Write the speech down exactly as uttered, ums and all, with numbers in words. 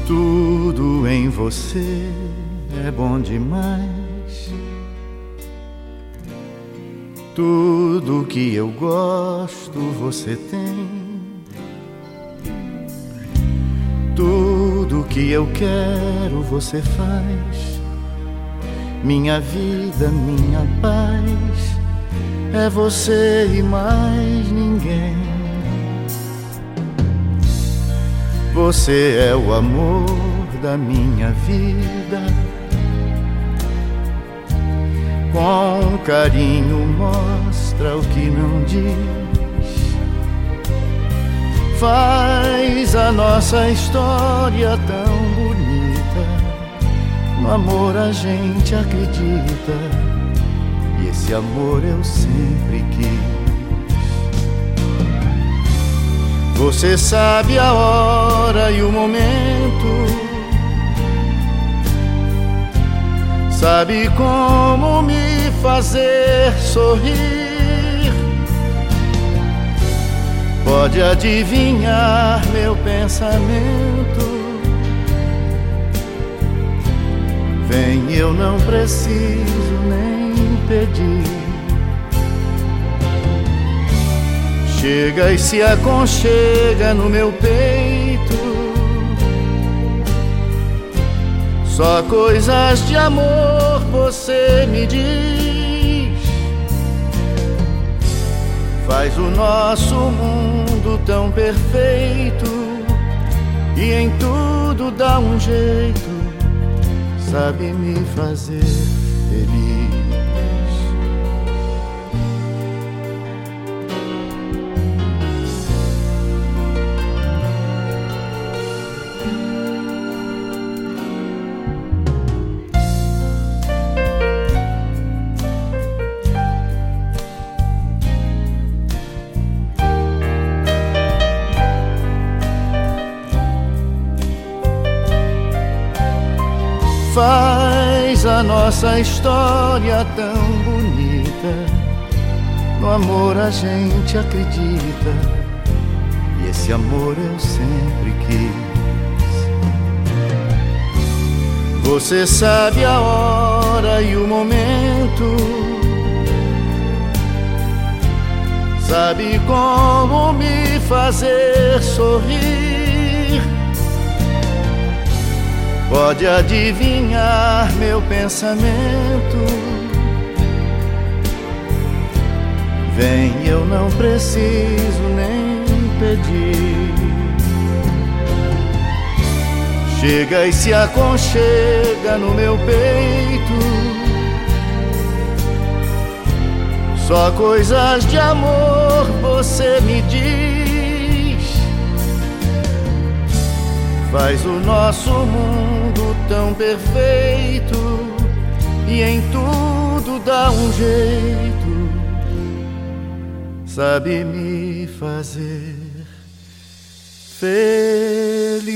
Tudo em você é bom demais. Tudo que eu gosto você tem. Tudo que eu quero você faz. Minha vida, minha paz, é você e mais ninguém. Você é o amor da minha vida. Com carinho mostra o que não diz. Faz a nossa história tão bonita. No amor a gente acredita. E esse amor eu sempre quis. Você sabe a hora e o momento. Sabe como me fazer sorrir. Pode adivinhar meu pensamento. Vem, eu não preciso nem pedir. Chega e se aconchega no meu peito. Só coisas de amor você me diz. Faz o nosso mundo tão perfeito. E em tudo dá um jeito. Sabe me fazer feliz. Faz a nossa história tão bonita. No amor a gente acredita. E esse amor eu sempre quis. Você sabe a hora e o momento. Sabe como me fazer sorrir. Pode adivinhar meu pensamento. Vem, eu não preciso nem pedir. Chega e se aconchega no meu peito. Só coisas de amor você me diz. Faz o nosso mundo tão perfeito. E em tudo dá um jeito. Sabe me fazer feliz.